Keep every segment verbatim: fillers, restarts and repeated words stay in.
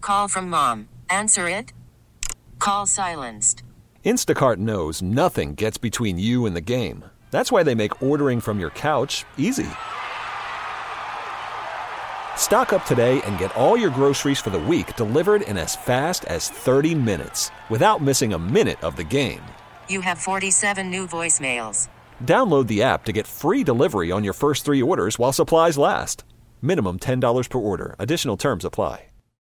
call from mom. Answer it. Call silenced. Instacart knows nothing gets between you and the game. That's why they make ordering from your couch easy. Stock up today and get all your groceries for the week delivered in as fast as thirty minutes without missing a minute of the game. You have forty-seven new voicemails. Download the app to get free delivery on your first three orders while supplies last. Minimum ten dollars per order. Additional terms apply.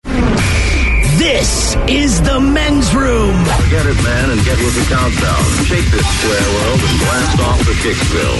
This is the men's room. Get it, man, and get with the countdown. Shake this square world and blast off the Kicksville.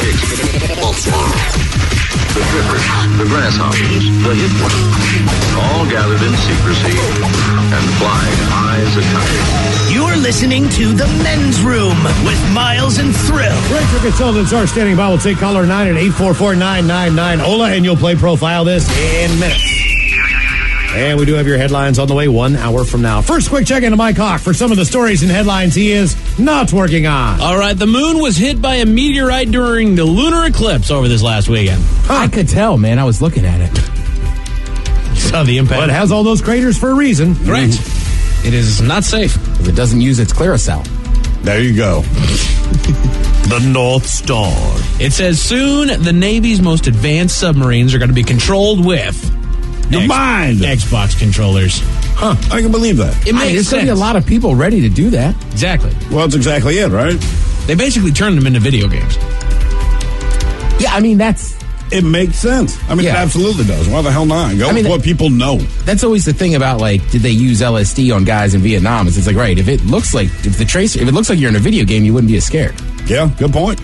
The Drippers, the Grasshoppers, the Hit Ones, all gathered in secrecy and flying high as a kite. You're listening to the men's room with Miles and Thrill. Renter consultants are standing by. We'll take caller nine at eight four four, nine nine nine. Ola, and you'll play Profile this in minutes. And we do have your headlines on the way one hour from now. First, quick check into Mike Hawk for some of the stories and headlines he is not working on. All right, the moon was hit by a meteorite during the lunar eclipse over this last weekend. Huh. I could tell, man. I was looking at it. You saw the impact. But it has all those craters for a reason. Correct. Mm-hmm. It is not safe. If it doesn't use its Claricel. There you go. The North Star. It says soon the Navy's most advanced submarines are going to be controlled with your X- mind. Xbox controllers. Huh. I can believe that. It makes I mean, there's sense. going to be a lot of people ready to do that. Exactly. Well, that's exactly it, right? They basically turned them into video games. Yeah, I mean, that's... It makes sense. I mean, yeah. It absolutely does. Why the hell not? Go I mean, with what that, people know. That's always the thing about, like, did they use L S D on guys in Vietnam? It's, it's like, right, if it looks like, if the tracer, if it looks like you're in a video game, you wouldn't be as scared. Yeah, good point.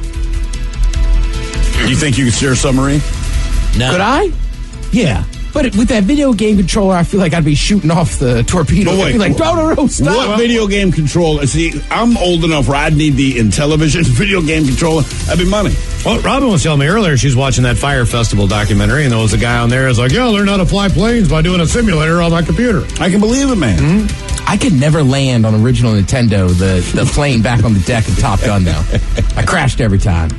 You think you could steer a submarine? No. Could I? Yeah. But with that video game controller, I feel like I'd be shooting off the torpedo. Wait, I'd be like, no, no, no, stop. What video game controller? See, I'm old enough where I'd need the Intellivision video game controller. That'd be money. Well, Robin was telling me earlier she was watching that Fire Festival documentary, and there was a guy on there who's like, yeah, I learned how to fly planes by doing a simulator on my computer. I can believe it, man. Mm-hmm. I could never land on original Nintendo, the, the plane back on the deck of Top Gun, though. I crashed every time.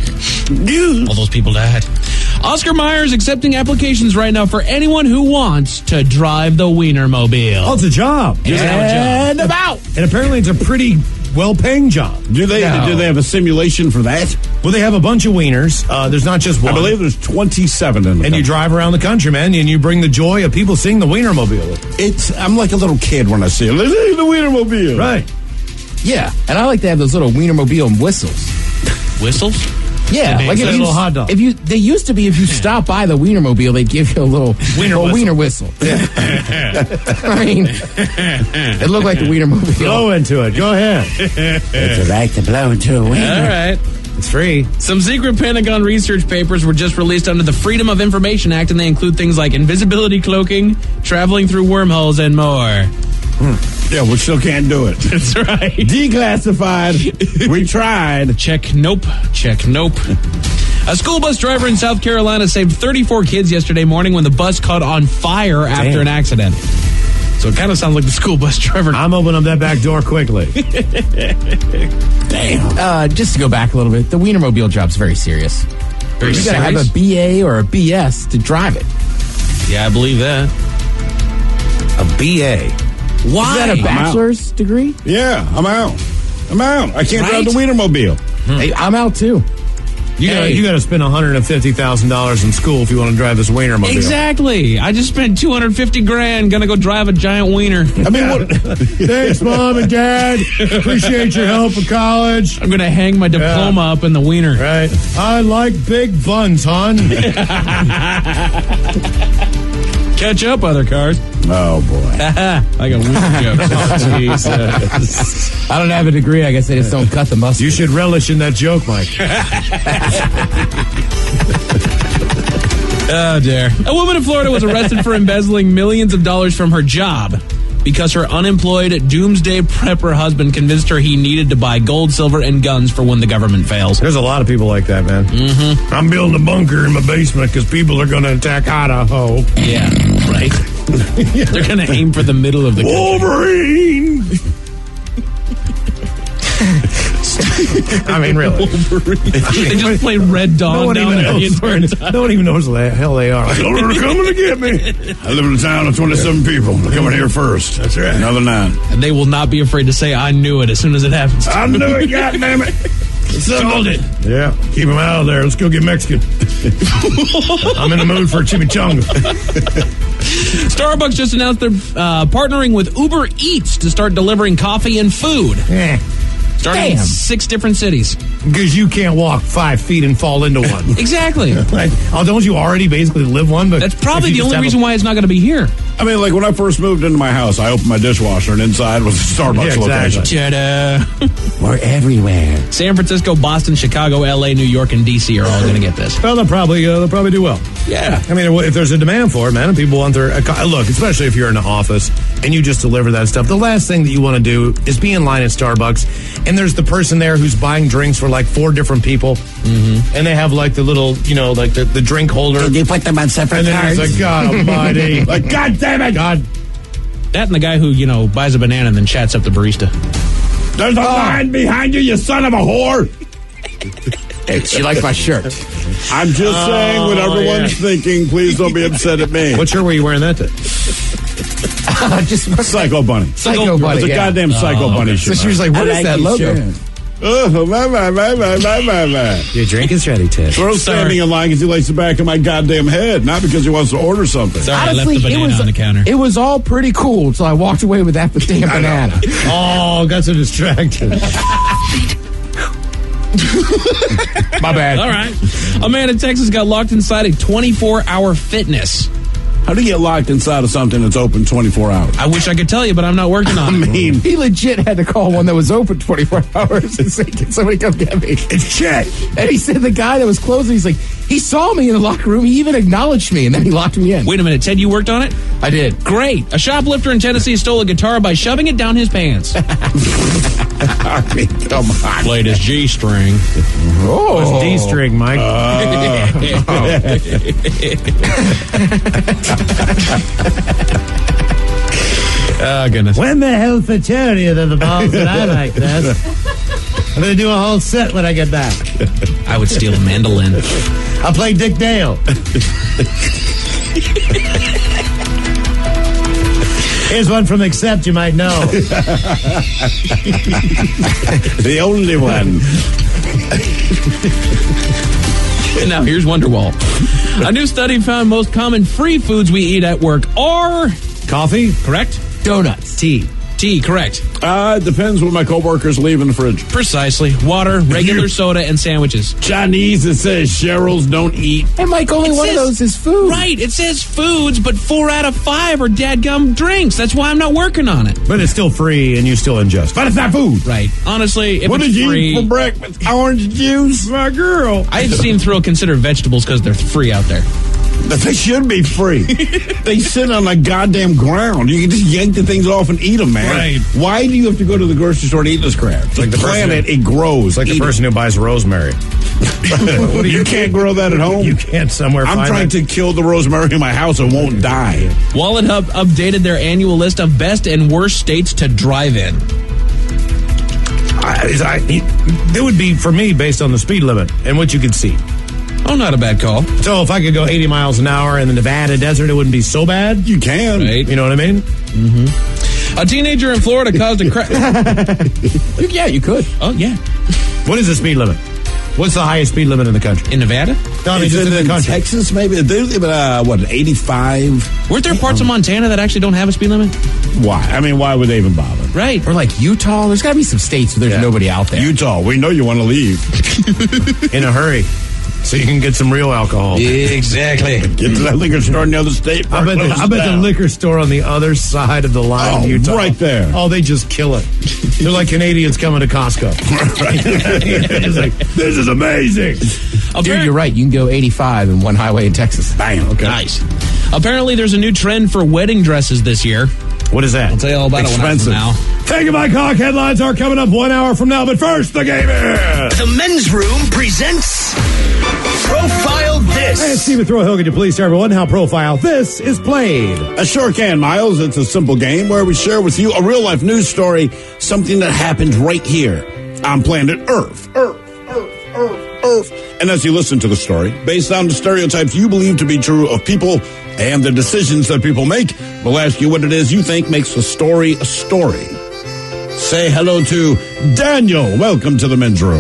All those people died. Oscar Mayer is accepting applications right now for anyone who wants to drive the Wienermobile. Oh, it's a job. Just and a job. about. And apparently it's a pretty well-paying job. Do they no. do they have a simulation for that? Well, they have a bunch of wieners. Uh, there's not just one. I believe there's twenty-seven in the And country. You drive around the country, man, and you bring the joy of people seeing the Wienermobile. It's I'm like a little kid when I see it. Look at the Wienermobile. Right. Yeah, and I like to have those little Wienermobile whistles. Whistles? Yeah, like if you, little hot dog. If you, they used to be if you stop by the Wienermobile, they'd give you a little wiener a whistle. wiener whistle. Yeah. I mean, it looked like the Wienermobile. Blow into it. Go ahead. It's like to blow into a wiener. All right. It's free. Some secret Pentagon research papers were just released under the Freedom of Information Act, and they include things like invisibility cloaking, traveling through wormholes, and more. Hmm. Yeah, we still can't do it. That's right. Declassified. We tried. Check nope. Check nope. A school bus driver in South Carolina saved thirty-four kids yesterday morning when the bus caught on fire after Damn. an accident. So it kind of sounds like the school bus driver. I'm opening up that back door quickly. Damn. Uh, just to go back a little bit, the Wienermobile job's very serious. Very you serious? gotta have a B A or a B S to drive it. Yeah, I believe that. A B A. Why? Is that a bachelor's degree? Yeah, I'm out. I'm out. I can't Right? drive the Wienermobile. Hmm. Hey, I'm out too. You gotta, Hey. you gotta spend one hundred fifty thousand dollars in school if you want to drive this Wienermobile. Exactly. I just spent two hundred fifty grand gonna go drive a giant wiener. I mean, what? Thanks, Mom and Dad. Appreciate your help for college. I'm gonna hang my diploma Yeah. up in the wiener. Right. I like big buns, hon. Catch up, other cars. Oh, boy. I got wiener jokes. Oh, Jesus. I don't have a degree. I guess they just don't cut the mustard. You should relish in that joke, Mike. Oh, dear. A woman in Florida was arrested for embezzling millions of dollars from her job because her unemployed doomsday prepper husband convinced her he needed to buy gold, silver, and guns for when the government fails. There's a lot of people like that, man. Mm-hmm. I'm building a bunker in my basement because people are going to attack Idaho. Yeah, right. They're going to aim for the middle of the country. Wolverine! I mean, really. They just play Red Dawn No one, down even there. knows where, no one even knows where the hell they are. Like, oh, they're coming to get me. I live in a town of twenty-seven people. They're coming here first. That's right. Another nine. And they will not be afraid to say, I knew it as soon as it happens. I knew it, goddammit. Told it. Yeah, keep them out of there. Let's go get Mexican. I'm in the mood for a chimichanga. Starbucks just announced they're uh, partnering with Uber Eats to start delivering coffee and food. Yeah. Starting in Damn. six different cities. Because you can't walk five feet and fall into one. Exactly. Like, oh, don't you already basically live one? But That's probably if you the just only have reason a, why it's not going to be here. I mean, like when I first moved into my house, I opened my dishwasher and inside was a Starbucks Yeah, exactly. location. Ta-da. We're everywhere. San Francisco, Boston, Chicago, L A, New York, and D C are all going to get this. Well, they'll probably uh, they'll probably do well. Yeah. I mean, if there's a demand for it, man, and people want their uh, look, especially if you're in the office and you just deliver that stuff. The last thing that you want to do is be in line at Starbucks, and there's the person there who's buying drinks for like four different people, mm-hmm. and they have like the little, you know, like the, the drink holder. Did you put them on separate And then cards? it's like, God Almighty, like, God damn it, God. That and the guy who, you know, buys a banana and then chats up the barista. There's a line behind you, you son of a whore. Hey, she likes my shirt. I'm just saying what everyone's yeah. thinking. Please don't be upset at me. What shirt were you wearing that to? Just Psycho Bunny? Psycho Bunny. It's a yeah. goddamn Psycho Bunny So shirt. she was like, "What I is like that your logo?" shirt. Oh, my, my, my, my, my, my, my. Your drink is ready, Ted. Thro's standing in line because he likes the back of my goddamn head, not because he wants to order something. Sorry, Honestly, I left the banana it was on the counter. It was all pretty cool until I walked away with that damn banana. Oh, got so distracted. My bad. All right. A man in Texas got locked inside a twenty-four hour fitness. How do you get locked inside of something that's open twenty-four hours? I wish I could tell you, but I'm not working on I it. mean, He legit had to call one that was open twenty-four hours and say, "Can somebody come get me?" It's Chet. And he said the guy that was closing, he's like, he saw me in the locker room. He even acknowledged me, and then he locked me in. Wait a minute, Ted, you worked on it? I did. Great. A shoplifter in Tennessee stole a guitar by shoving it down his pants. I mean, come on. Played his G string. Oh, D-string, Mike. Oh, goodness. When the hell for charity are the balls that I like that? I'm going to do a whole set when I get back. I would steal a mandolin. I'll play Dick Dale. Here's one from Accept, you might know. The only one. And now here's Wonderwall. A new study found most common free foods we eat at work are... Coffee? Correct? donuts. Tea. Tea, correct. Uh, it depends what my coworkers leave in the fridge. Precisely. Water, regular soda, and sandwiches. Chinese, it says Cheryl's don't eat. Hey, Mike, only It one says- of those is food. Right, it says foods, but four out of five are dadgum drinks. That's why I'm not working on it. But it's still free and you still ingest. But it's not food. Right. Honestly, if What it's did you free, eat for breakfast? Orange juice? My girl. I've seen Thrill consider vegetables because they're free out there. But they should be free. They sit on the goddamn ground. You can just yank the things off and eat them, man. Right. Why do you have to go to the grocery store and eat this crap? It's like the person planet, who- it grows. It's like the Eat person who buys rosemary. it. You can't grow that at home. You can't somewhere I'm find trying that. to kill the rosemary in my house. It won't die. Wallet Hub updated their annual list of best and worst states to drive in. I, I, it would be, for me, based on the speed limit and what you could see. Oh, not a bad call. So if I could go eighty miles an hour in the Nevada desert, it wouldn't be so bad. You can. Right. You know what I mean? A teenager in Florida caused a crash. Yeah, you could. Oh, yeah. What is the speed limit? What's the highest speed limit in the country? In Nevada? No, I mean, Is just it in the in country. Texas, maybe? They live at, uh, what, eighty-five? Weren't there parts of Montana that actually don't have a speed limit? Why? I mean, why would they even bother? Right. Or like Utah. There's got to be some states where there's nobody out there. Utah, we know you want to leave. In a hurry. So you can get some real alcohol. Exactly. Get to that liquor store in the other state. I bet, the, I bet the liquor store on the other side of the line Oh, in Utah. right there. Oh, they just kill it. They're like Canadians coming to Costco. It's like, this is amazing. Dude, you're right. You can go eighty-five in one highway in Texas. Bam. Okay. Nice. Apparently, there's a new trend for wedding dresses this year. What is that? I'll tell you all about Expensive. it when I'm from now. Take it, my cock. Headlines are coming up one hour from now. But first, the game is. The Men's Room presents Profile This. Hey, it's Stephen Throw Could you please tell everyone how Profile This is played? I sure can, Miles. It's a simple game where we share with you a real-life news story, something that happened right here. on planet Earth. Earth, Earth, Earth, Earth. And as you listen to the story, based on the stereotypes you believe to be true of people and the decisions that people make, we'll ask you what it is you think makes a story a story. Say hello to Daniel. Welcome to the men's room.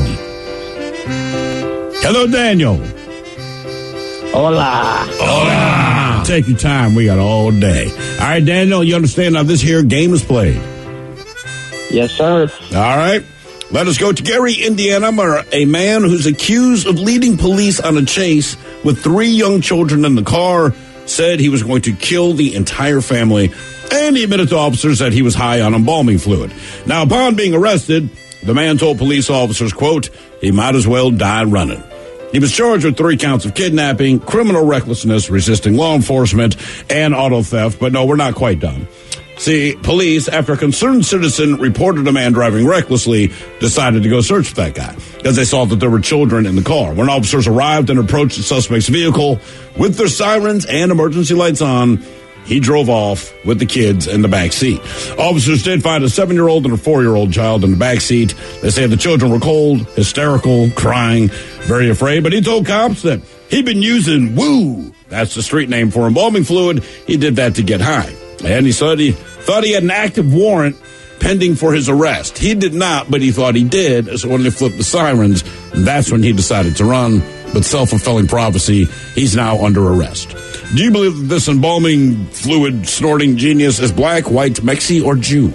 Hello, Daniel. Hola. Hola. Take your time. We got all day. All right, Daniel, you understand how this here game is played? Yes, sir. All right. Let us go to Gary, Indiana, where a man who's accused of leading police on a chase with three young children in the car said he was going to kill the entire family, and he admitted to officers that he was high on embalming fluid. Now, upon being arrested, the man told police officers, quote, he might as well die running. He was charged with three counts of kidnapping, criminal recklessness, resisting law enforcement, and auto theft. But no, we're not quite done. See, police, after a concerned citizen reported a man driving recklessly, decided to go search for that guy because they saw that there were children in the car. When officers arrived and approached the suspect's vehicle with their sirens and emergency lights on, he drove off with the kids in the back seat. Officers did find a seven-year-old and a four-year-old child in the back seat. They say the children were cold, hysterical, crying, very afraid. But he told cops that he'd been using woo. That's the street name for embalming fluid. He did that to get high. And he said he thought he had an active warrant pending for his arrest. He did not, but he thought he did. So when they flipped the sirens, that's when he decided to run. But self-fulfilling prophecy, he's now under arrest. Do you believe that this embalming fluid snorting genius is black, white, Mexi, or Jew?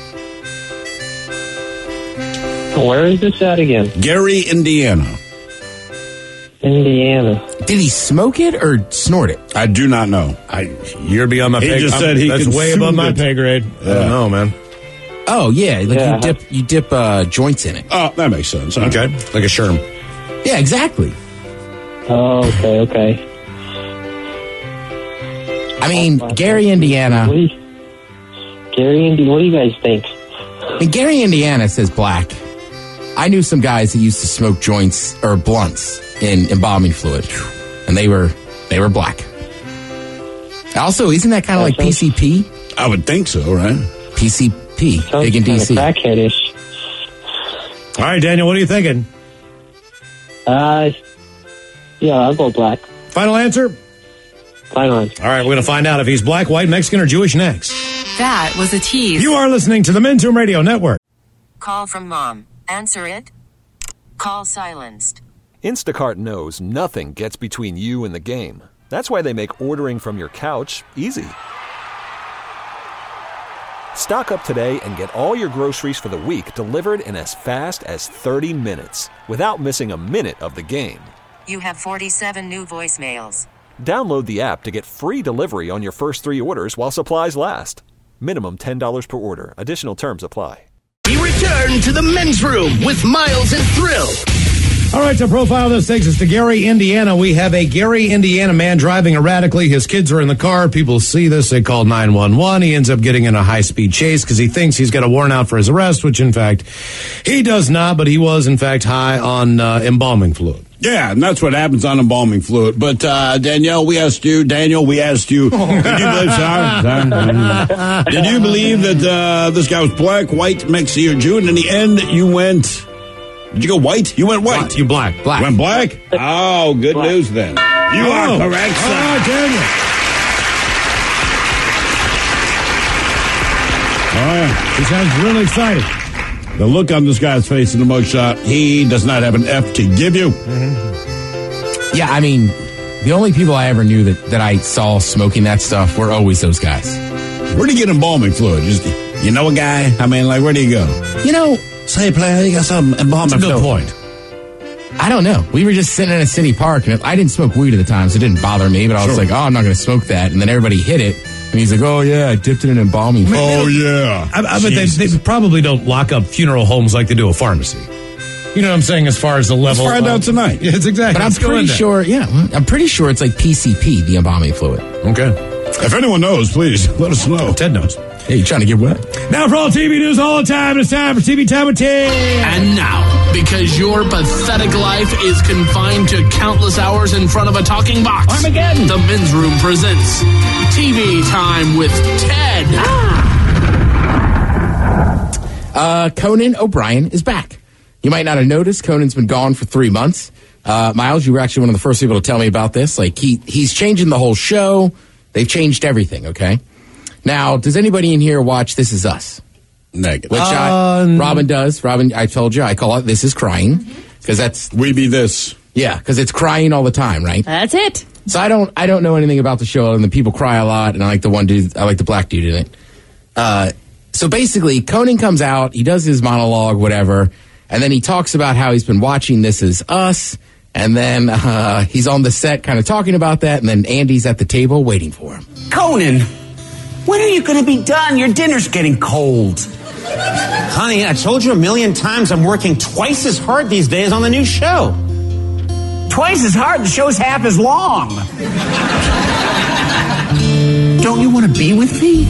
Where is this at again? Gary, Indiana. Indiana. Did he smoke it or snort it? I do not know. I, you're beyond my he pay grade. He just said he That's way above my pay grade. Yeah. I don't know, man. Oh, yeah. Like Yeah. you dip you dip uh, joints in it. Oh, that makes sense. Huh? Okay. Like a sherm. Yeah, exactly. Oh, okay, okay. I mean, Oh, Gary, Indiana. What do you, Gary, Indiana, what do you guys think? I mean, Gary, Indiana says black. I knew some guys that used to smoke joints or blunts in embalming fluid, and they were they were black. Also, isn't that kind of like P C P? I would think so, right? P C P, Sounds big in D C. kind of crackheadish. All right, Daniel, what are you thinking? Uh, yeah, I'll go black. Final answer? Final answer. All right, we're going to find out if he's black, white, Mexican, or Jewish next. That was a tease. You are listening to the Men's Room Radio Network. Call from mom. Answer it. Call silenced. Instacart knows nothing gets between you and the game. That's why they make ordering from your couch easy. Stock up today and get all your groceries for the week delivered in as fast as thirty minutes without missing a minute of the game. You have forty-seven new voicemails. Download the app to get free delivery on your first three orders while supplies last. Minimum ten dollars per order. Additional terms apply. We return to the men's room with Miles and Thrill. All right, to profile this takes us to Gary, Indiana. We have a Gary, Indiana man driving erratically. His kids are in the car. People see this. They call nine one one. He ends up getting in a high-speed chase because he thinks he's got a warrant out for his arrest, which, in fact, he does not. But he was, in fact, high on uh, embalming fluid. Yeah, and that's what happens on embalming fluid. But, uh, Danielle, we asked you, Daniel, we asked you, did you believe, sorry, sorry, did you believe that uh, this guy was black, white, Mexi, or Jew? And in the end, you went, did you go white? You went white. You black. Black. Went black? Oh, good Black. news then. You Oh. are correct, sir. All right, Daniel. Oh, yeah. He sounds really excited. The look on this guy's face in the mugshot, he does not have an F to give you. Yeah, I mean, the only people I ever knew that, that I saw smoking that stuff were always those guys. Where do you get embalming fluid? Just, you know a guy? I mean, like, where do you go? You know, Say, player, you got some embalming That's a good fluid. point. I don't know. We were just sitting in a city park, and I didn't smoke weed at the time, so it didn't bother me, but I was Sure. like, oh, I'm not going to smoke that. And then everybody hit it, and he's like, oh, yeah, I dipped it in embalming fluid. Oh, yeah. I, I bet they, they probably don't lock up funeral homes like they do a pharmacy. You know what I'm saying as far as the level. Let's find of- out tonight. Yeah, it's exactly. But I'm Let's go pretty in there. sure, yeah, I'm pretty sure it's like P C P, the embalming fluid. Okay. If anyone knows, please let us know. Ted knows. Hey, you trying to get wet? Now for all T V news all the time, it's time for T V Time with Ted. And now, because your pathetic life is confined to countless hours in front of a talking box, Armageddon. The Men's Room presents T V Time with Ted. Uh, Conan O'Brien is back. You might not have noticed Conan's been gone for three months. Uh, Miles, you were actually one of the first people to tell me about this. Like, he he's changing the whole show. They've changed everything, okay? Now, does anybody in here watch This Is Us? Negative. Which I, Robin does. Robin, I told you, I call it This Is Crying. Because that's... We Be This. Yeah, because it's crying all the time, right? That's it. So I don't I don't know anything about the show, and the people cry a lot, and I like the one dude, I like the black dude in it. Uh, so basically, Conan comes out, he does his monologue, whatever, and then he talks about how he's been watching This Is Us, and then uh, he's on the set kind of talking about that, and then Andy's at the table waiting for him. Conan, when are you going to be done? Your dinner's getting cold. Honey, I told you a million times I'm working twice as hard these days on the new show. Twice as hard, the show's half as long. Don't you want to be with me?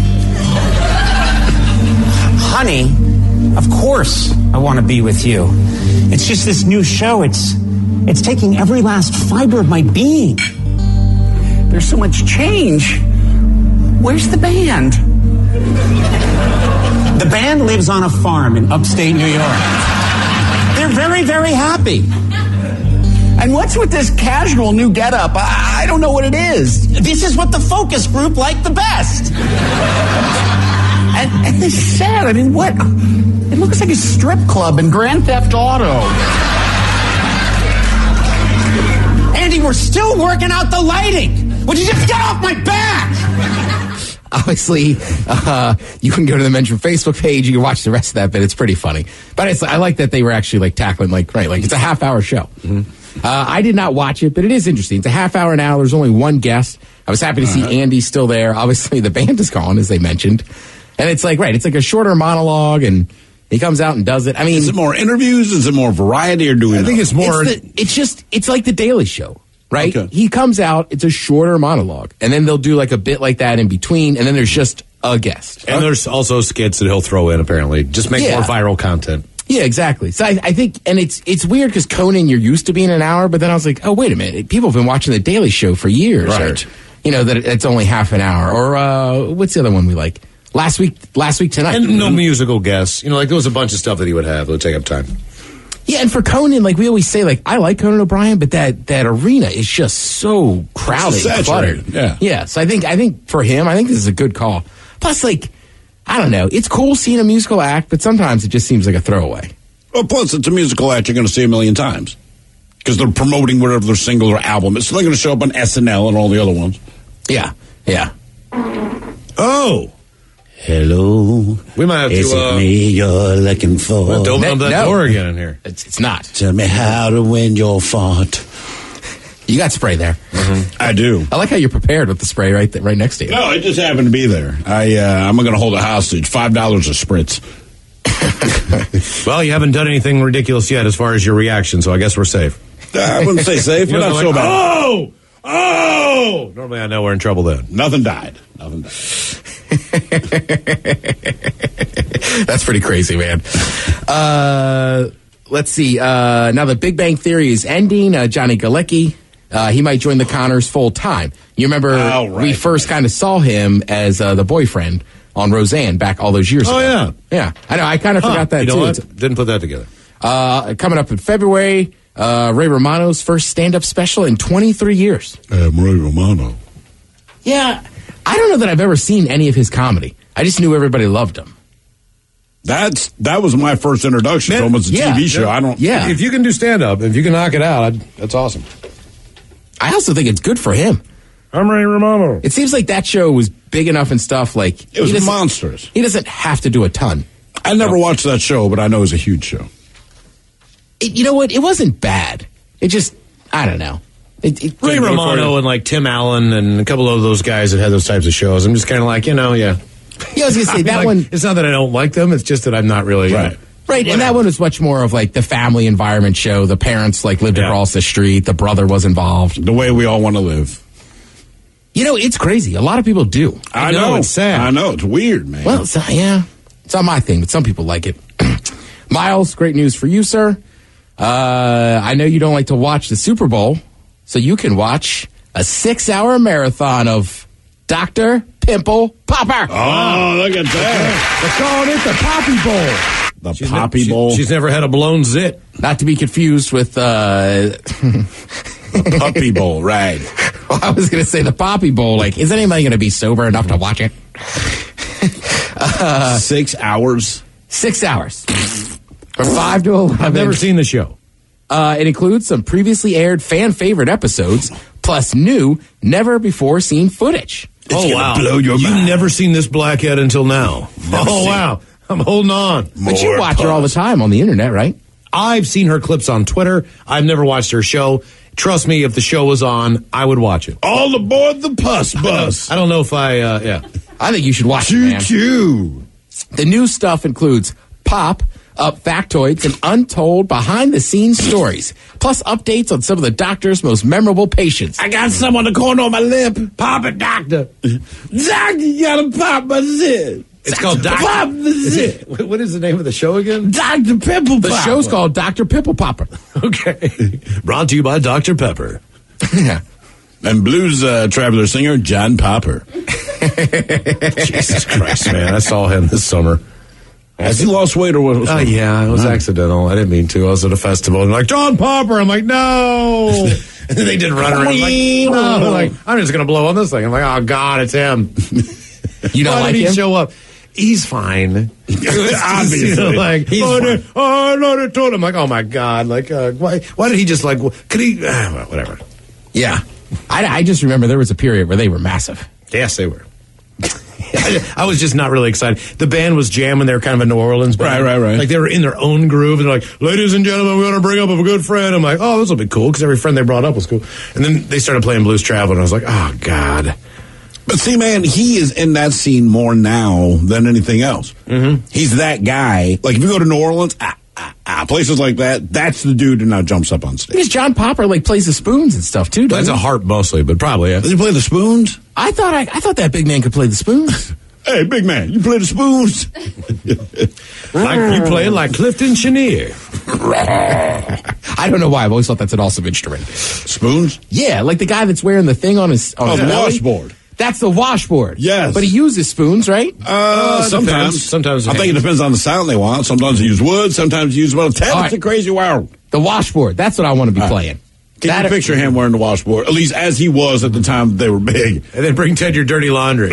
Honey, of course I want to be with you. It's just this new show, it's it's taking every last fiber of my being. There's so much change. Where's the band? The band lives on a farm in upstate New York. They're very, very happy. And what's with this casual new getup? I, I don't know what it is. This is what the focus group liked the best. And, and this set, I mean, what? It looks like a strip club in Grand Theft Auto. Andy, we're still working out the lighting. Would you just get off my back? Obviously, uh, you can go to the Men's Room Facebook page. You can watch the rest of that bit. It's pretty funny. But it's, I like that they were actually like tackling, like, right, like it's a half hour show. Mm-hmm. Uh, I did not watch it, but it is interesting. It's a half hour now. There's only one guest. I was happy to see uh-huh. Andy still there. Obviously, the band is gone, as they mentioned. And it's like, right, it's like a shorter monologue, and he comes out and does it. I mean, is it more interviews? Is it more variety, or do we I know? think it's more. It's, the, it's just, it's like The Daily Show, right? Okay. He comes out, it's a shorter monologue, and then they'll do like a bit like that in between, and then there's just a guest. And there's also skits that he'll throw in, apparently. Just make Yeah. more viral content. Yeah, exactly. So I, I think, and it's it's weird because Conan, you're used to being an hour, but then I was like, oh, wait a minute. People have been watching The Daily Show for years. Right. Or, you know, that it, it's only half an hour. Or uh, what's the other one we like? Last week, last week tonight. And no musical guests. You know, like there was a bunch of stuff that he would have that would take up time. Yeah, and for Conan, like we always say, like I like Conan O'Brien, but that that arena is just so crowded, and cluttered. Yeah, yeah. So I think I think for him, I think this is a good call. Plus, like I don't know, it's cool seeing a musical act, but sometimes it just seems like a throwaway. Well, plus it's a musical act you're going to see a million times because they're promoting whatever their single or album is. So they're going to show up on S N L and all the other ones. Yeah, yeah. Oh. Hello. We might have Is to. Uh, it me you're looking for? We'll have to open up that No. door again in here. It's it's not. Tell me how to win your font. You got spray there. Mm-hmm. I do. I like how you're prepared with the spray right th- right next to you. No, it just happened to be there. I uh, I'm going to hold it hostage. Five dollars a spritz. Well, you haven't done anything ridiculous yet as far as your reaction, so I guess we're safe. Uh, I wouldn't say safe, but You know, not like, so bad. Oh, oh! Normally, I know we're in trouble then. Nothing died. Nothing died. That's pretty crazy, man. Uh, let's see. Uh, now the Big Bang Theory is ending. Uh, Johnny Galecki, uh, he might join the Connors full time. You remember Oh, right, we first right. kind of saw him as uh, the boyfriend on Roseanne back all those years Oh, ago. yeah. Yeah. I know. I kind of Huh, forgot that you know too. what? It's- Didn't put that together. Uh, coming up in February, uh, Ray Romano's first stand-up special in twenty-three years. Uh, Ray Romano. Yeah. I don't know that I've ever seen any of his comedy. I just knew everybody loved him. That's that was my first introduction to him as a Yeah, T V show. yeah, I don't. yeah. If you can do stand up, if you can knock it out, I'd, that's awesome. I also think it's good for him. I'm Ray Romano. It seems like that show was big enough and stuff. Like It was he doesn't- monsters. He doesn't have to do a ton. I never watched that show, but I know it was a huge show. It, you know what? It wasn't bad. It just, I don't know. It, it, Ray it- Romano and like Tim Allen and a couple of those guys that had those types of shows. I'm just kind of like, you know, yeah. Yeah, I was gonna say I mean, that like, one. It's not that I don't like them. It's just that I'm not really Right. Right, and that one was much more of like the family environment show. The parents like lived Yeah. across the street. The brother was involved. The way we all want to live. You know, it's crazy. A lot of people do. I, know, know. it's sad. I know. It's weird, man. Well, it's, uh, yeah, it's not my thing, but some people like it. Miles, great news for you, sir. Uh, I know you don't like to watch the Super Bowl, so you can watch a six-hour marathon of Doctor Pimple Popper. Oh, look at that. They're calling it the Poppy Bowl. The She's Poppy ne- she- Bowl. she's never had a blown zit. Not to be confused with uh The Puppy Bowl, right. well, I was going to say the Poppy Bowl. Like, is anybody going to be sober enough to watch it? uh, Six hours. Six hours. From five to eleven. I've never seen the show. Uh, it includes some previously aired fan favorite episodes, plus new, never before seen footage. It's oh, gonna wow. blow your You've mind. never seen this blackhead until now. Never oh, seen wow. I'm holding on. But you watch her all the time on the internet, right? I've seen her clips on Twitter. I've never watched her show. Trust me, if the show was on, I would watch it. All aboard the Puss Bus. I don't know if I, uh, yeah. I think you should watch it, man. Choo-choo. The new stuff includes Pop, Up factoids, and untold behind-the-scenes stories, plus updates on some of the doctor's most memorable patients. I got some on the corner of my lip. Pop it, doctor. Doctor, you gotta pop my zit. It's called Doctor Pop the zit. What is the name of the show again? Doctor Pimple The Popper. show's called Doctor Pimple Popper. Okay. Brought to you by Doctor Pepper. Yeah. And blues uh, traveler singer John Popper. Jesus Christ, man. I saw him this summer. Has he lost weight or what? Oh, yeah, it was accidental. I didn't mean to. I was at a festival and like, John Popper. I'm like, no. And then they did run around. I'm like, no. I'm like, I'm just going to blow on this thing. I'm like, oh, God, it's him. You don't Why like did he him? show up? He's fine. Obviously. You know, like, He's oh, fine. they, oh, no, they told him. I'm like, oh, my God. Like, uh, why, why did he just, like, could he, uh, well, whatever. Yeah. I, I just remember there was a period where they were massive. Yes, they were. I, I was just not really excited. The band was jamming. They were kind of a New Orleans band. Right, right, right. Like they were in their own groove. And they're like, ladies and gentlemen, we want to bring up a good friend. I'm like, oh, this will be cool because every friend they brought up was cool. And then they started playing Blues Traveler. And I was like, oh, God. But see, man, he is in that scene more now than anything else. Mm-hmm. He's that guy. Like, if you go to New Orleans, ah, ah, ah, places like that, that's the dude who now jumps up on stage. Because John Popper like plays the spoons and stuff too. That's Doesn't a he? harp mostly, but probably, yeah. Does he play the spoons? I thought I, I thought that big man could play the spoons. Hey, big man, you play the spoons? Like you play like Clifton Chenier. I don't know why. I've always thought that's an awesome instrument. Spoons? Yeah, like the guy that's wearing the thing on his on Oh, his the belly. washboard. That's the washboard. Yes. But he uses spoons, right? Uh, sometimes. depends. Sometimes I think it depends on the sound they want. Sometimes they use wood. Sometimes they use metal. Tell All it's a right. crazy world. The washboard. That's what I want to be All right. playing. Can That- you picture him wearing the washboard? At least as he was at the time they were big. And then bring Ted your dirty laundry.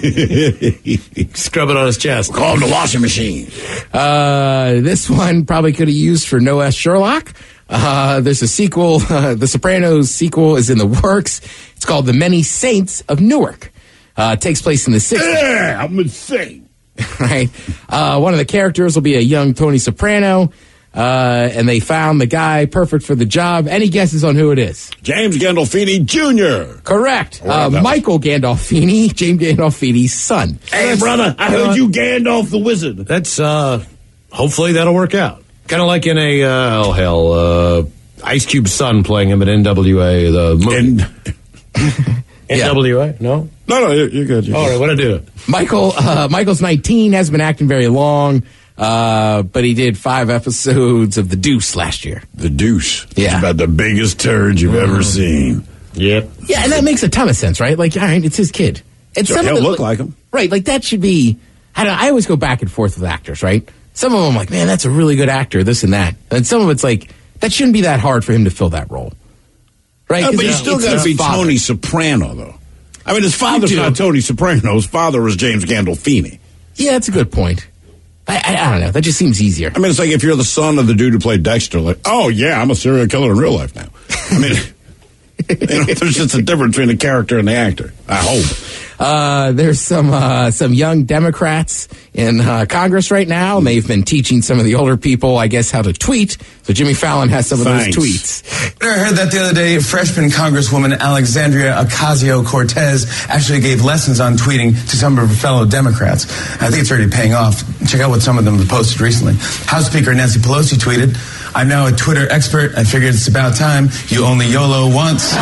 Scrub it on his chest. Call him the washing machine. Uh, this one probably could have used for No S. Sherlock. Uh, there's a sequel. Uh, the Sopranos sequel is in the works. It's called The Many Saints of Newark. Uh, it takes place in the sixties. Yeah, I'm insane. Right? Uh, one of the characters will be a young Tony Soprano. Uh, and they found the guy perfect for the job. Any guesses on who it is? James Gandolfini Junior Correct. Wow, Uh, that was- Michael Gandolfini, James Gandolfini's son. Hey, brother, I heard you Gandalf the Wizard. That's, uh, hopefully that'll work out. Kind of like in a, uh, oh hell, uh, Ice Cube's son playing him at N W A, the movie. And N W A? No? no, no, you're, you're good. You're All good. right, what I do? Michael, uh, Michael's nineteen, hasn't been acting very long, uh, but he did five episodes of The Deuce last year. The Deuce. Yeah. It's about the biggest turd you've ever seen. Yep. Yeah, and that makes a ton of sense, right? Like, all right, it's his kid. And Sure, some of he'll the- look like him. Right, like that should be, I don't know, I always go back and forth with actors, right? Some of them I'm like, man, that's a really good actor, this and that. And some of it's like, that shouldn't be that hard for him to fill that role. Right? Uh, 'Cause but you it's- still it's got to his be father. Tony Soprano, though. I mean, his father's do. not Tony Soprano. His father was James Gandolfini. Yeah, that's a good point. I, I, I don't know, that just seems easier. I mean, it's like if you're the son of the dude who played Dexter, like, oh, yeah, I'm a serial killer in real life now. I mean, you know, there's just a difference between the character and the actor. I hope. Uh, there's some uh, some young Democrats in uh, Congress right now, and they've been teaching some of the older people, I guess, how to tweet. So Jimmy Fallon has some of Thanks. those tweets. I heard that the other day, freshman Congresswoman Alexandria Ocasio-Cortez actually gave lessons on tweeting to some of her fellow Democrats. I think it's already paying off. Check out what some of them have posted recently. House Speaker Nancy Pelosi tweeted, "I'm now a Twitter expert. I figured it's about time. You only YOLO once."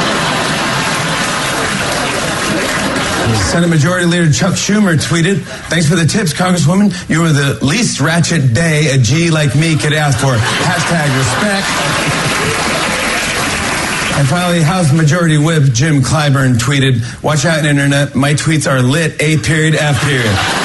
Senate Majority Leader Chuck Schumer tweeted, "Thanks for the tips, Congresswoman. You were the least ratchet day a G like me could ask for. Hashtag respect." And finally, House Majority Whip Jim Clyburn tweeted, "Watch out, Internet. My tweets are lit, A period, F period."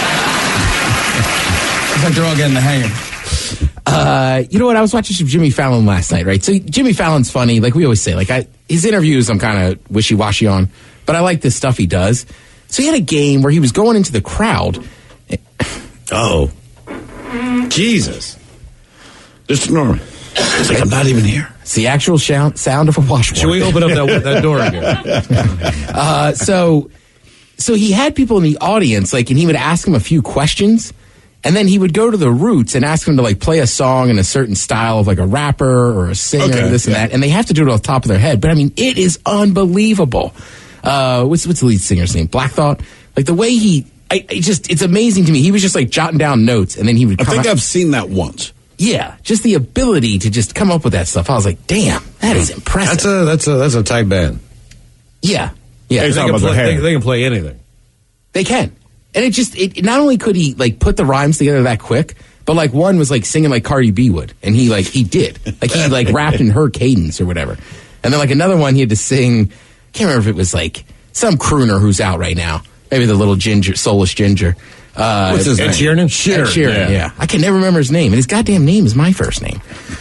It's like they're all getting the hang of it. Uh, you know what? I was watching some Jimmy Fallon last night, right? So Jimmy Fallon's funny. Like we always say, like I, his interviews I'm kind of wishy-washy on, but I like the stuff he does. So he had a game where he was going into the crowd. Oh. Jesus. Just ignore me. It's like I'm not even here. It's the actual sound, sound of a washboard. Should we open up that, that door again? uh, so, so he had people in the audience, like, and he would ask them a few questions, and then he would go to the roots and ask them to, like, play a song in a certain style of, like, a rapper or a singer, okay, this and yeah. that, and they have to do it off the top of their head. But, I mean, it is unbelievable. Uh, what's, what's the lead singer's name? Black Thought? Like, the way he... I, I just it's amazing to me. He was just like jotting down notes, and then he would. I come think out. I've seen that once. Yeah, just the ability to just come up with that stuff. I was like, damn, that is impressive. That's a that's a that's a tight band. Yeah, yeah. They, They can can play, play- they, they can play anything. They can, and it just it not only could he like put the rhymes together that quick, but like one was like singing like Cardi B would, and he like he did, like he like rapped in her cadence or whatever, and then like another one he had to sing. Can't remember if it was like some crooner who's out right now. Maybe the little ginger, soulless ginger. Uh, What's his Ed name? Sheeran? Ed Sheeran, yeah. yeah. I can never remember his name. And his goddamn name is my first name.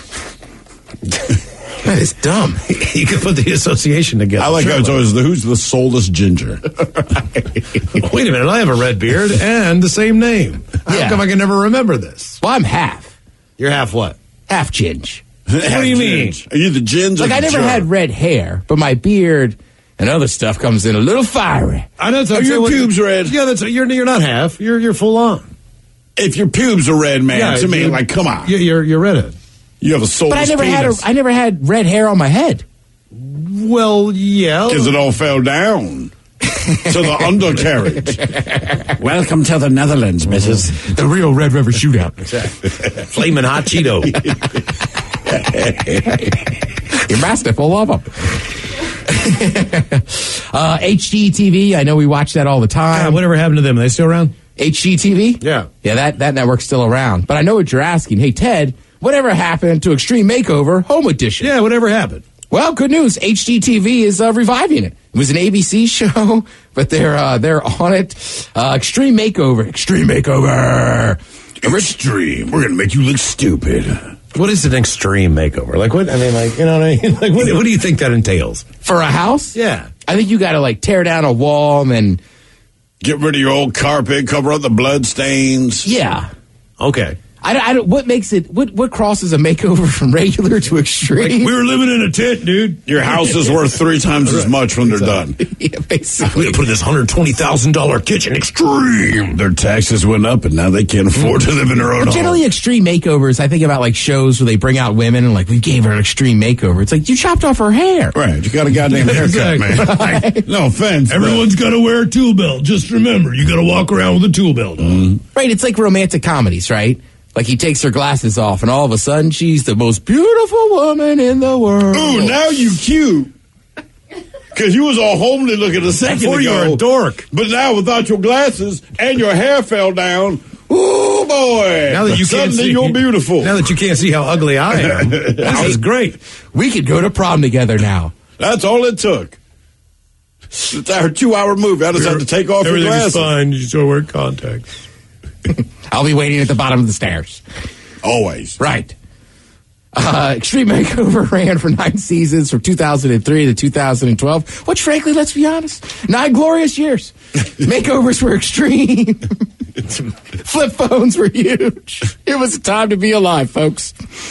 That is dumb. You could put the association together. I like sure, how it's always the who's the soulless ginger. Wait a minute, I have a red beard and the same name. How Yeah. come I can never remember this? Well, I'm half. You're half what? Half ginge. What do you mean? Are you the gins? Like, or I the never jar? had red hair, but my beard and other stuff comes in a little fiery. I know. Are your pubes red? Yeah, that's you're you're not half. You're you're full on. If your pubes are red, man, Yeah, to me, you- like, come on. Yeah, you're you're redhead. You have a soulless But I never penis. had a, I never had red hair on my head. Well, yeah. Because it all fell down to the undercarriage. Welcome to the Netherlands, Missus The real Red River Shootout. Flaming hot Cheeto. Your mastiff will love them. uh, H G T V, I know we watch that all the time. Yeah, whatever happened to them? Are they still around? H G T V? Yeah. Yeah, that, that network's still around. But I know what you're asking. Hey, Ted, whatever happened to Extreme Makeover Home Edition? Yeah, whatever happened? Well, good news. H G T V is uh, reviving it. It was an A B C show, but they're uh, they're on it. Uh, Extreme Makeover. Extreme Makeover. Extreme. We're going to make you look stupid. What is an extreme makeover? Like what? I mean, like you know what I mean? Like what, what do you think that entails? For a house? Yeah. I think you got to like tear down a wall and then Get rid of your old carpet, cover up the blood stains. yeah. Okay. I, don't- I don't, what makes it, what, what crosses a makeover from regular to extreme? We were living in a tent, dude. Your house is worth three times as much when they're done. Yeah, basically. We put in this one hundred twenty thousand dollars kitchen extreme. Their taxes went up, and now they can't afford to live in their own Well, generally, home. extreme makeovers, I think about like shows where they bring out women and like, we gave her an extreme makeover. It's like, you chopped off her hair. Right, you got a goddamn haircut, man. Right. No offense. but- Everyone's got to wear a tool belt. Just remember, you got to walk around with a tool belt on. Right. It's like romantic comedies, right? Like he takes her glasses off and all of a sudden she's the most beautiful woman in the world. Ooh, now you cute. Because you was all homely looking a second Before ago. you were a dork. But now without your glasses and your hair fell down, ooh, boy. Now that you can't Suddenly see, you're beautiful. Now that you can't see how ugly I am, this is great. We could go to prom together now. That's all it took. It's our two-hour movie. I just have to take off your Everything's glasses. fine. You still wear contacts. I'll be waiting at the bottom of the stairs. Always. Right. Uh, Extreme Makeover ran for nine seasons from two thousand three to two thousand twelve, which frankly, let's be honest, nine glorious years. Makeovers were extreme. Flip phones were huge. It was a time to be alive, folks.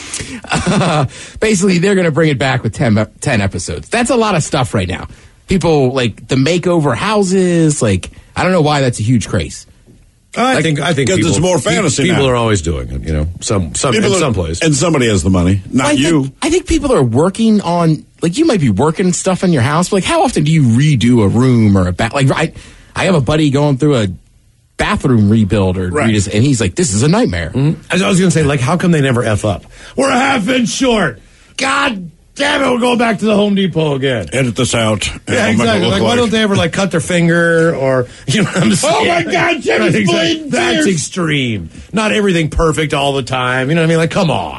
Uh, basically, they're going to bring it back with ten, ten episodes. That's a lot of stuff right now. People, like, the makeover houses, like, I don't know why that's a huge craze. I Like, think I think because people, it's more fantasy People now. are always doing it. You know, some some People in are- some place. And somebody has the money, not I you. Think, I think people are working on, like, you might be working stuff in your house, but, like, how often do you redo a room or a bath? Like, I, I have a buddy going through a bathroom rebuild or Right. redes- and he's like, this is a nightmare. Mm-hmm. As I was going to say, like, how come they never F up? We're a half inch short. God damn it, we're going back to the Home Depot again. Edit this out. and Yeah, I'll make it exactly. look Like, why don't they ever, like, cut their finger or, you know what I'm saying? Oh, my God, Jimmy's Right, exactly. bleeding That's tears. extreme. Not everything perfect all the time. You know what I mean? Like, come on.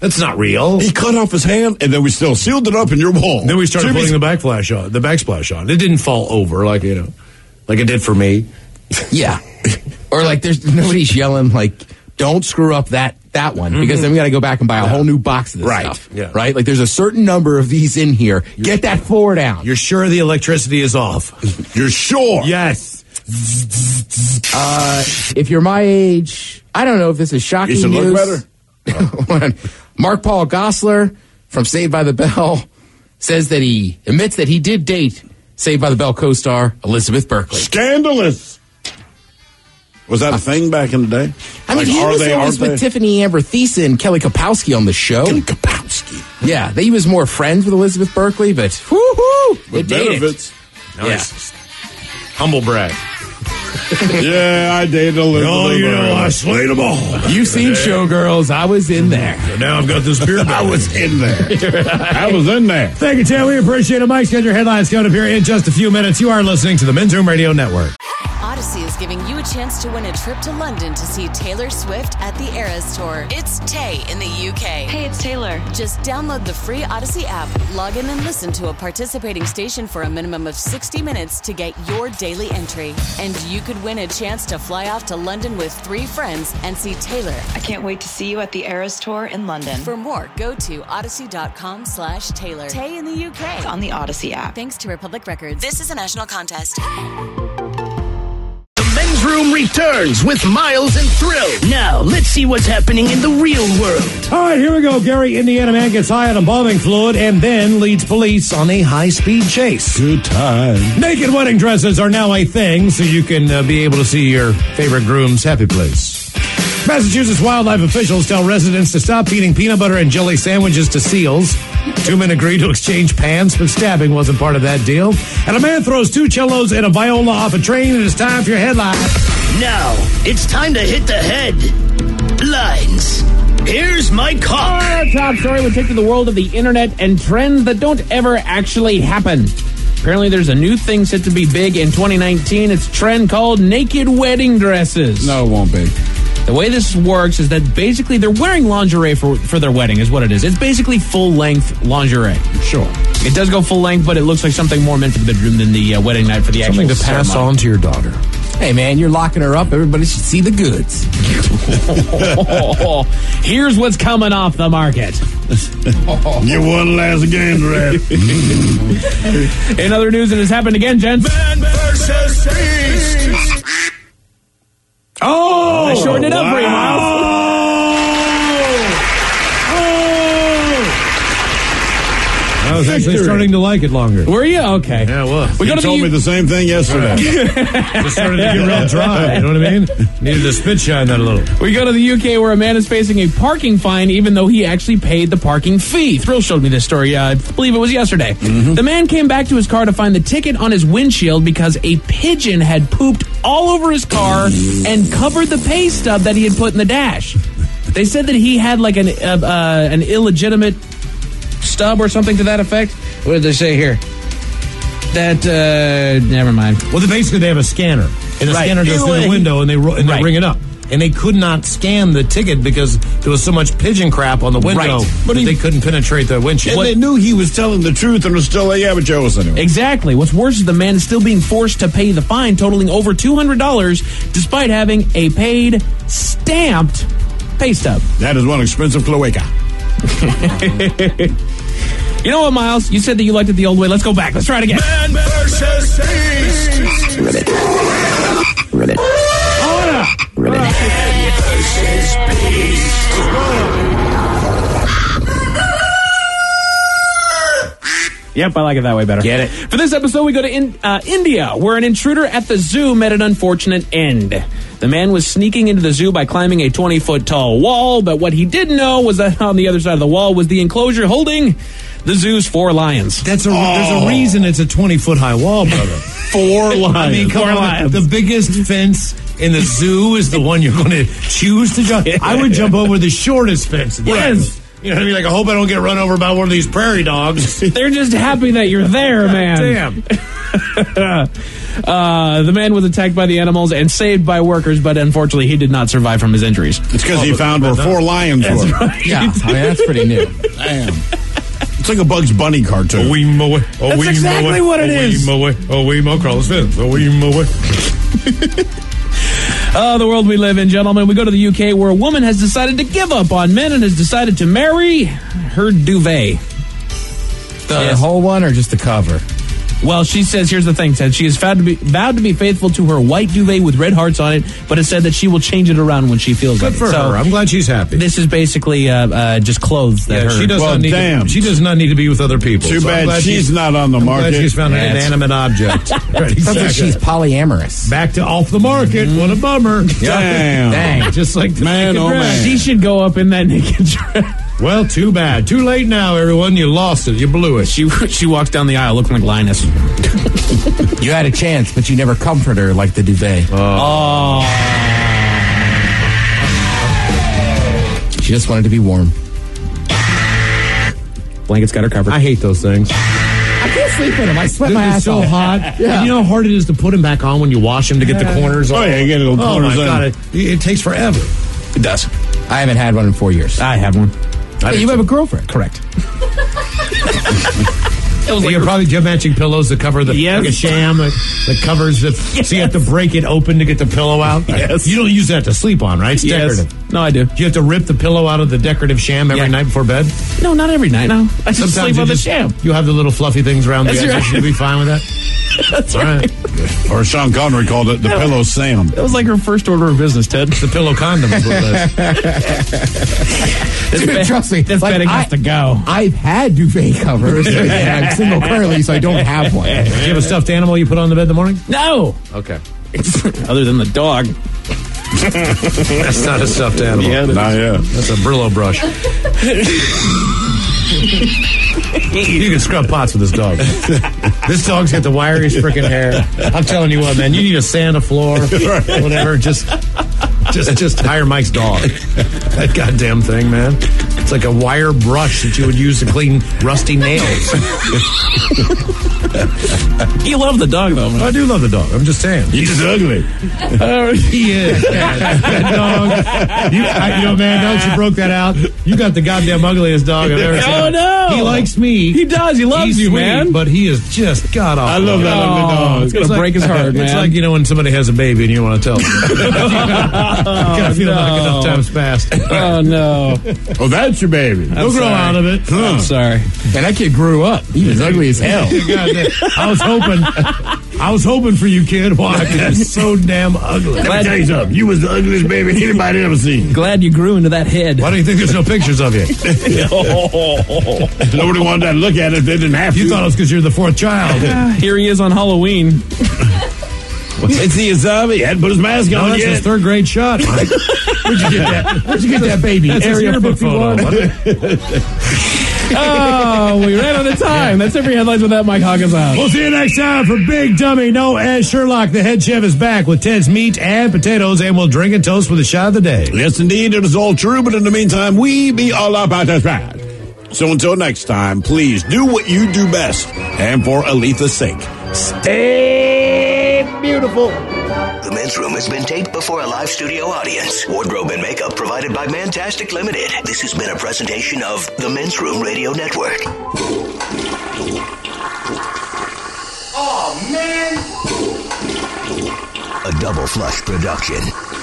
That's not real. He cut off his hand, and then we still sealed it up in your wall. Then we started Jimmy's- putting the backflash on, the backsplash on. It didn't fall over like, you know, like it did for me. Yeah. Or like there's nobody's yelling like, don't screw up that that one, because Mhm. then we got to go back and buy a Yeah. whole new box of this Right. stuff. Yeah. Right? Like there's a certain number of these in here. Get that floor down. You're sure the electricity is off? You're sure? Yes. Uh, if you're my age, I don't know if this is shocking You should news. look When Mark Paul Gosselaar from Saved by the Bell says that he admits that he did date Saved by the Bell co-star Elizabeth Berkley. Scandalous. Was that a thing back in the day? I mean, Like, he are was they, always aren't with they? Tiffany Amber Thiessen and Kelly Kapowski on the show. Kelly Kapowski. Yeah, they was more friends with Elizabeth Berkley, but whoo-hoo, they With dated. benefits. Nice. Humble brag. Yeah, I dated Elizabeth. Oh, you know, I slayed them all. You've seen Showgirls. I was in there. So now I've got this beer. I was in there. I was in there. Thank you, Tim. We appreciate it. Mike's got your headlines coming up here in just a few minutes. You are listening to the Men's Room Radio Network. Odyssey is giving you a chance to win a trip to London to see Taylor Swift at the Eras Tour. It's Tay in the U K. Hey, it's Taylor. Just download the free Odyssey app, log in and listen to a participating station for a minimum of sixty minutes to get your daily entry. And you could win a chance to fly off to London with three friends and see Taylor. I can't wait to see you at the Eras Tour in London. For more, go to odyssey.com slash Taylor. Tay in the U K. It's on the Odyssey app. Thanks to Republic Records. This is a national contest. The Men's Room returns with Miles and Thrill. Now, let's see what's happening in the real world. All right, here we go. Gary, Indiana man gets high on embalming fluid and then leads police on a high-speed chase. Good time. Naked wedding dresses are now a thing, so you can uh, be able to see your favorite groom's happy place. Massachusetts wildlife officials tell residents to stop feeding peanut butter and jelly sandwiches to seals. Two men agree to exchange pants, but stabbing wasn't part of that deal. And a man throws two cellos and a viola off a train, and it's time for your headline. Now, it's time to hit the headlines. Here's my call. Our top story would take to the world of the internet and trends that don't ever actually happen. Apparently, there's a new thing set to be big in twenty nineteen. It's a trend called naked wedding dresses. No, it won't be. The way this works is that basically they're wearing lingerie for, for their wedding is what it is. It's basically full-length lingerie. Sure. It does go full-length, but it looks like something more meant for the bedroom than the uh, wedding night for the Something actual to pass ceremony. on to your daughter. Hey, man, you're locking her up. Everybody should see the goods. Here's what's coming off the market. Get one last gander at it. In other news, it has happened again, gents. Man versus beast. Oh! I shortened it up for you, Miles. I was actually starting to like it longer. Were you? Okay. Yeah, well. We You go to told the me the same thing yesterday. Just started to get real dry. You know what I mean? Needed to spit shine that a little. We go to the U K where a man is facing a parking fine even though he actually paid the parking fee. Thrill showed me this story, uh, I believe it was yesterday. Mm-hmm. The man came back to his car to find the ticket on his windshield because a pigeon had pooped all over his car and covered the pay stub that he had put in the dash. They said that he had like an uh, uh, an illegitimate stub or something to that effect. What did they say here? That, uh, never mind. Well, they basically, they have a scanner. And the Right. scanner goes Either through way, the window and they, ro- and they Right. ring it up. And they could not scan the ticket because there was so much pigeon crap on the window Right. but they couldn't penetrate the windshield. And they knew he was telling the truth and was still like, yeah, but Joe was anyway. Exactly. What's worse is the man is still being forced to pay the fine, totaling over two hundred dollars, despite having a paid, stamped pay stub. That is one expensive cloaca. You know what, Miles? You said that you liked it the old way. Let's go back. Let's try it again. Man versus beast. Ribbit. Ribbit. Ribbit. Man versus beast. Yep, I like it that way better. Get it? For this episode, we go to in, uh, India, where an intruder at the zoo met an unfortunate end. The man was sneaking into the zoo by climbing a twenty-foot tall wall, but what he didn't know was that on the other side of the wall was the enclosure holding the zoo's four lions. That's a, There's a reason it's a twenty-foot high wall, brother. Four lions. I mean, come Four on. lions. The biggest fence in the zoo is the one you're going to choose to jump. I would jump over the shortest fence. Yes. You know what I mean? Like, I hope I don't get run over by one of these prairie dogs. They're just happy that you're there, man. Damn. Uh, the man was attacked by the animals and saved by workers, but unfortunately he did not survive from his injuries. It's because he found where four lions That's were. right. Yeah, I mean, that's pretty new. Damn. It's like a Bugs Bunny cartoon. Oh, we mow it. Oh, That's we exactly mow it. what it oh, is. We mow it. Oh, we mow Carlos Fence. Oh, we mow it. Oh, the world we live in, gentlemen. We go to the U K where a woman has decided to give up on men and has decided to marry her duvet. The Yes. whole one or just the cover? Well, she says, here's the thing, Ted. She has vowed to be vowed to be faithful to her white duvet with red hearts on it, but has said that she will change it around when she feels Good like for it. So her. I'm glad she's happy. this is basically uh, uh, just clothes that Yeah, her... she does Well, not need damn. to, she does not need to be with other people. Too So I'm bad glad she's not on the I'm market. glad she's found an Yeah, it's- inanimate object. Right, Sounds like exactly. she's polyamorous. Back to off the market. What a bummer. Damn. Dang. Just like the Man, naked oh, dress. man. She should go up in that naked dress. Well, too bad. Too late now, everyone. You lost it. You blew it. She, she walks down the aisle looking like Linus. You had a chance, but you never comfort her like the duvet. Oh. She just wanted to be warm. Blanket's got her covered. I hate those things. I can't sleep in them. I sweat my It's ass so off. hot. Yeah. And you know how hard it is to put them back on when you wash them to get the corners Oh, off? yeah, you get little Oh, corners my in. God. It, it takes forever. It does. I haven't had one in four years. I have one. Hey, you have a girlfriend. Correct. It was like you probably have matching pillows that cover the Yes. like a sham that, that covers the. Yes. So you have to break it open to get the pillow out. Yes. You don't use that to sleep on, right? It's Yes. decorative. No, I do. Do you have to rip the pillow out of the decorative sham every Yeah. night before bed? No, not every night. No, I just sleep you on the just- sham. You have the little fluffy things around That's the edges. right. You'll be fine with that. That's All right. Or Sean Connery called it the pillow Sam. That was like her first order of business, Ted. The pillow condom is what it is. This Dude, bed- trust me, This like, bedding I- has to go. I've had duvet covers. and I'm single currently, so I don't have one. Do you have a stuffed animal you put on the bed in the morning? No. Okay. Other than the dog. That's not a stuffed animal. Yeah, it is. Nah, yeah. That's a Brillo brush. You can scrub pots with this dog. This dog's got the wiriest freaking hair. I'm telling you what, man. You need a sand a floor, whatever. Just, just, just hire Mike's dog. That goddamn thing, man. It's like a wire brush that you would use to clean rusty nails. You love the dog, though, man. I do love the dog. I'm just saying. He's just ugly. Uh, he is. Man. That dog. You, I, you know, man, now that you broke that out, you got the goddamn ugliest dog I've ever seen. Oh, no. He likes me. He does. He loves He's you, sweet, man. But he is just god awful. I love that ugly dog. It's going to break his heart, man. It's like, you know, when somebody has a baby and you want to tell them. You gotta feel no. like enough times passed. Oh, no. Oh, that's your baby. They'll grow sorry. out of it. I'm sorry. And that kid grew up. He was ugly as hell. Goddamn. I was hoping, I was hoping for you, kid. Why? Because you're so damn ugly. Let me tell you something. You was the ugliest baby anybody ever seen. Glad you grew into that head. Why do you think there's no pictures of you? Nobody wanted to look at it if they didn't have to. You thought it was because you're the fourth child. Here he is on Halloween. Is he a zombie? He hadn't put his mask No, on that's yet. his third grade shot, Mike. Where'd you get that? Where'd you get that baby? That's his Area yearbook photo. Oh, we ran out of time. That's every headlines with that. Mike Hawkins out. We'll see you next time for Big Dummy. No, Ed Sherlock, the head chef, is back with Ted's meat and potatoes, and we'll drink and toast with a shot of the day. Yes, indeed, it is all true, but in the meantime, we be all about us right. So until next time, please do what you do best. And for Aletha's sake, stay beautiful. The Men's Room has been taped before a live studio audience. Wardrobe and makeup provided by Mantastic Limited. This has been a presentation of the Men's Room Radio Network. Oh, man. A Double Flush production.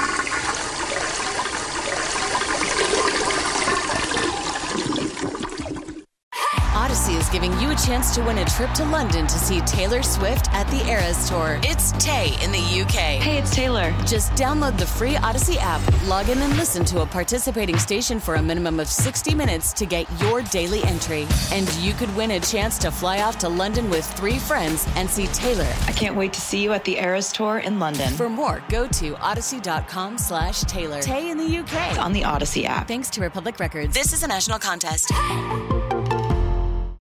Odyssey is giving you a chance to win a trip to London to see Taylor Swift at the Eras Tour. It's Tay in the U K. Hey, it's Taylor. Just download the free Odyssey app, log in and listen to a participating station for a minimum of sixty minutes to get your daily entry. And you could win a chance to fly off to London with three friends and see Taylor. I can't wait to see you at the Eras Tour in London. For more, go to odyssey.com slash Taylor. Tay in the U K. It's on the Odyssey app. Thanks to Republic Records. This is a national contest.